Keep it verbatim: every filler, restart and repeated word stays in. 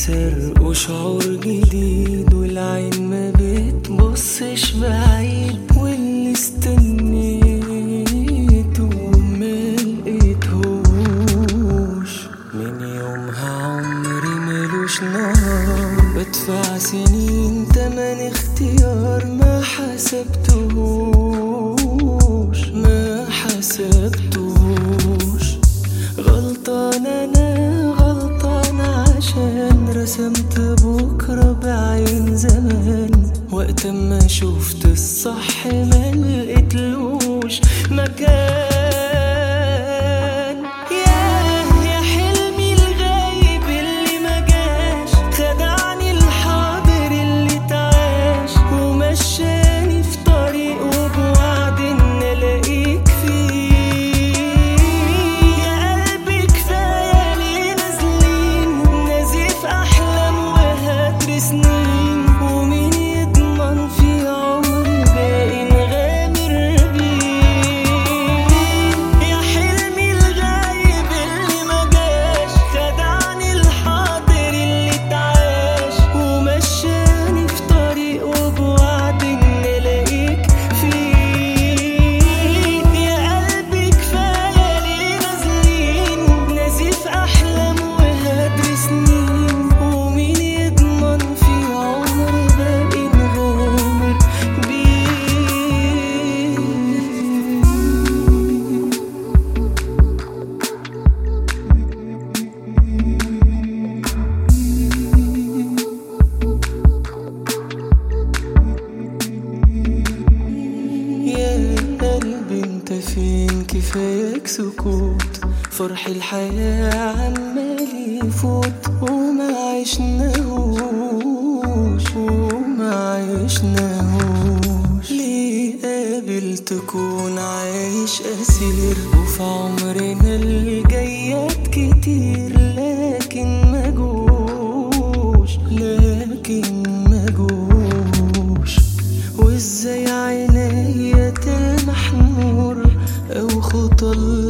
سرق وشعور جديد، والعين ما بتبصش بعيد، واللي استنيته ملقيتهوش. من يومها عمري ملوش نهار، بدفع سنين تمن اختيار ما حسبتهوش ما حسبتهوش. غلطان انا غلطان عشان رسمت بكرة بعين زمان، وقت ما شفت الصح ما لقيتلوش مكان. فين كفاياك سكوت، فرح الحياة عمال يفوت وما عشناهوش وما عشناهوش. ليه قابل تكون عايش أسير، وفي عمرنا الجايات كتير لكن مجوش لكن مجوش. وازاي عينيا تلمح نور أو خطى